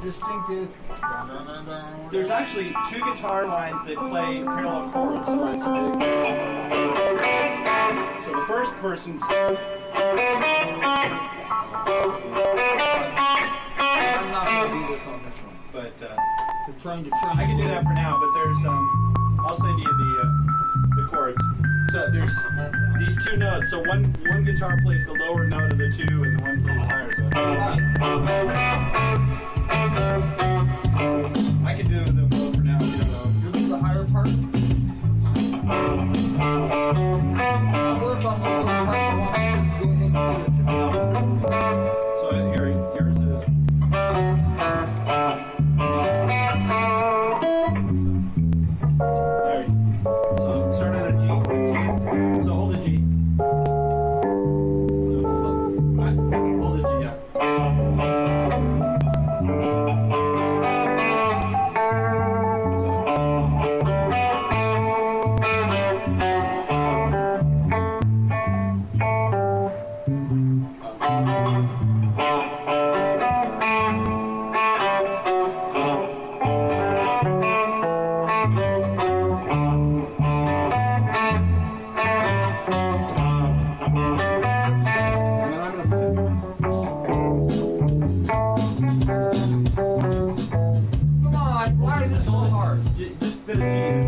distinctive. There's actually two guitar lines that play parallel chords, so it's a big. So the first person's. I'm not going to do this on this one. But Trying to I can do that for now. But there's I'll send you the chords. So there's these two notes. So one guitar plays the lower note of the two, and the one plays the higher. So I can do them both for now. You'll do the higher part. I'll work on the lower part. I want you to go ahead and do it. So here, yours is. There. So start on a G. So hold a G. Hold a G, yeah. Come on, why is this so hard? Just fit a G in